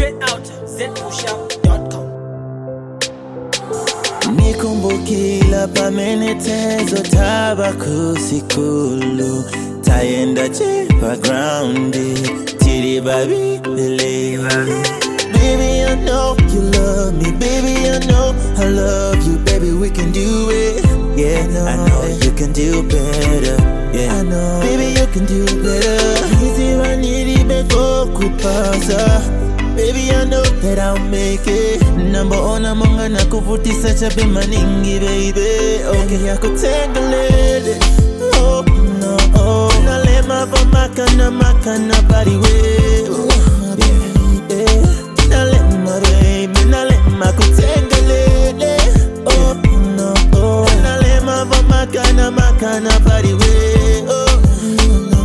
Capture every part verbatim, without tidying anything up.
Straight out z push up dot com. Nikumbukila pamenetezo tabakusikulu tayenda chepa groundi tiri baby believe. Baby, I know you love me. Baby, I know I love you. Baby, we can do it. Yeah, no, I know you can do better. Yeah, I know. Baby, you can do better. Easy, I need it before kupasa. Baby, I know that I'll make it. Number one among a nakufuti such a bimaningi, baby. Okay, I could tangle it. Oh, no, oh. Nalema for makana, makana, body way. Oh, baby. Nalema, baby. Nalema, could tangle it. Oh, no, oh. Nalema for makana, makana, body way. Oh, no.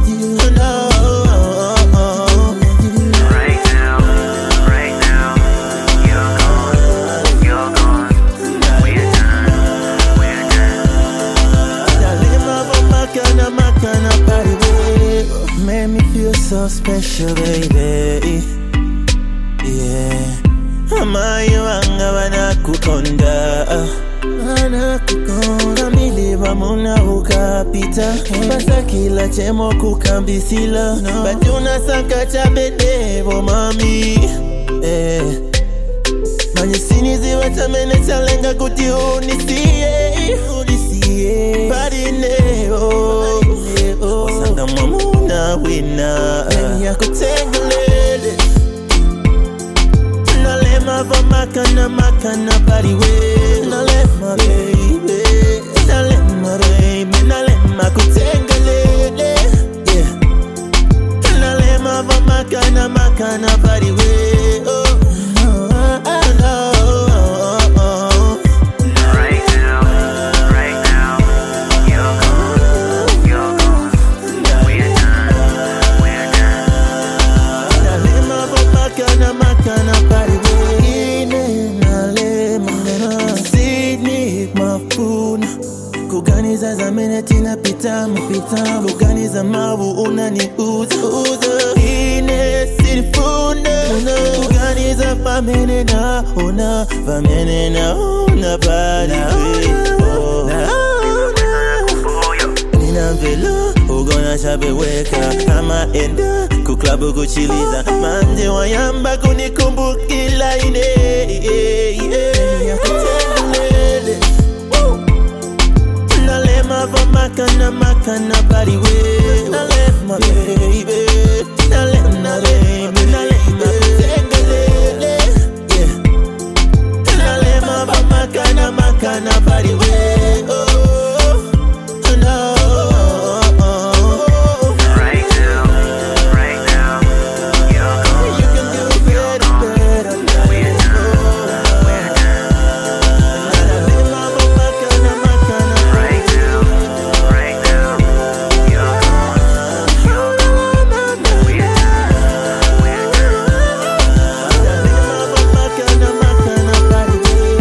Made me feel so special, baby. Yeah. Amayo anga wanakukonda, wanakukonda. Miliva muna ukapita, basa kila chemo kukambisila. Batuna sankacha bedevo mami. Eh. Manyesini ziwa tamene chalenga kuti unisiye, unisiye. Badineo, osanga mamuna wina. Eni ya kutengelele. Nalema va makana makana bariwe. Nalema baby, nalema baby, nalema kutengelele. Yeah. Nalema va makana makana bariwe. Oh. Kuganiza za meneti na pitamu pitamu, kuganiza mavu unani uza uza. Ine sinifuna kuganiza famene na una famene na una body oh. Nina velo ugona shabe weka kama enda kuklabu kuchiliza manje wayamba kunikumbukila ine ya kutengelele. Nalema makana makana body way. Nalema baby, nalema baby, nalema kutengelele. Yeah. Nalema makana makana body way. Oh no. Right now, right now, you're gone. You can do better, better. We're done, we're done. Nalema makana makana. Right now, right now, you're gone. You're gone. We're done, we're done. Nalema makana makana body way.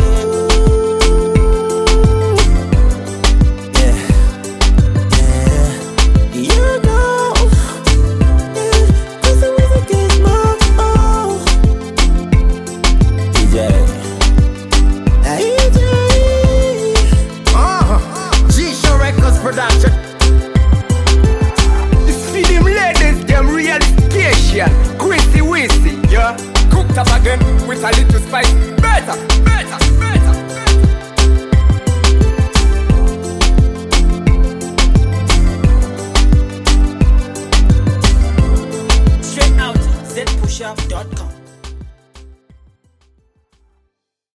Yeah, yeah. You know, yeah, this is a kiss more. Oh, D J, hey D J. Uh-huh. G-Show Records production. See them ladies, them real Asian. Chrissy Wissy, yeah. Cooked up again with a little spice. Better, better, better, better. Straight out z push up dot com.